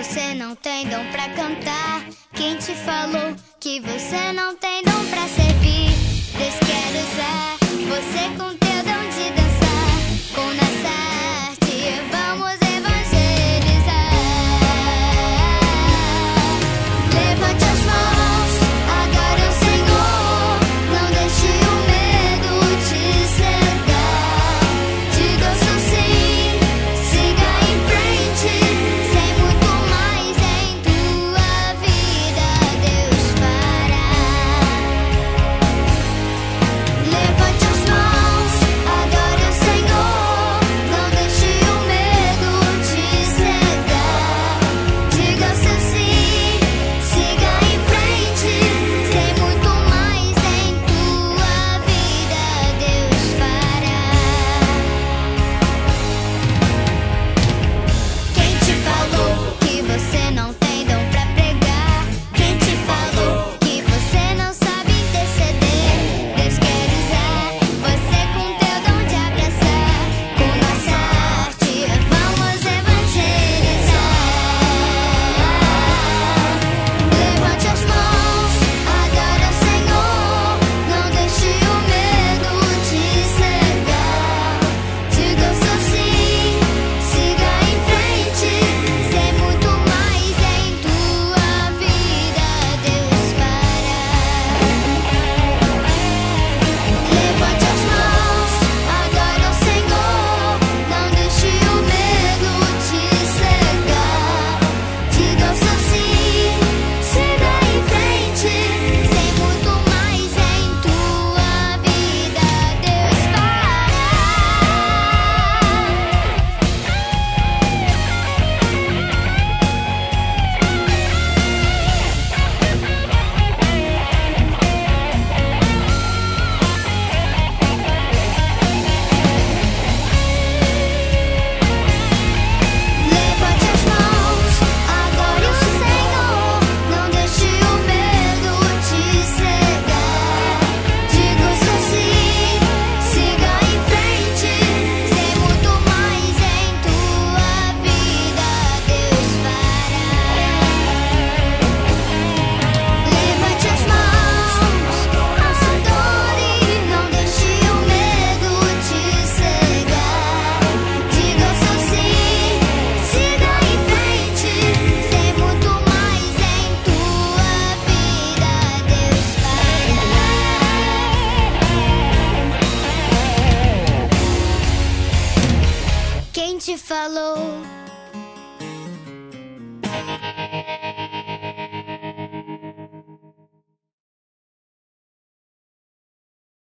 você não tem dom pra cantar? Quem te falou que você não tem dom pra servir? Deus quer usar você com teu dom de dançar. Com nossa arte vamos evangelizar. Levante as mãos, adore o Senhor. Não deixe o medo te cegar. Diga o seu sim, siga em frente. Sem muito mais em tua vida Deus fará. Levante as mãos, adore o Senhor. Não deixe o medo te cegar. Diga o seu sim, siga em frente. Sem muito mais em tua vida Deus fará. Quem te falou que você não tem dom pra pregar? Quem te falou que você não sabe interceder? Deus quer usar você com teu dom de abraçar. Com nossa arte vamos evangelizar. Levante as mãos, adore o Senhor. Não deixe o medo te cegar. Diga o seu sim, siga em frente. Sem muito mais em tua vida Deus fará. Levante as mãos, adore o Senhor. Não deixe o medo te cegar. Diga o seu sim, siga em frente. Sem muito mais em tua vida Deus fará. Levante as mãos, adore o Senhor. Não deixe o medo te cegar. Diga o seu sim, siga em frente. Sem muito mais em tua vida Deus fará. Levante as mãos, adore. Não deixe o medo te cegar. Diga o seu sim, siga em frente. Sem muito mais em tua vida Deus fará. Quem te falou